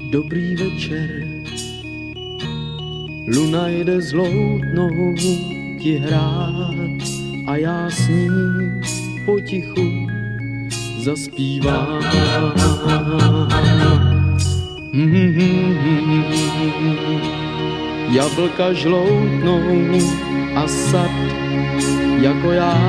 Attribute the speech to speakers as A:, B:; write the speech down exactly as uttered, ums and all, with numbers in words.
A: Dobrý večer, luna jde zloutnou ti hrát a já s ní potichu zaspívám. Jablka žloutnou a sad jako já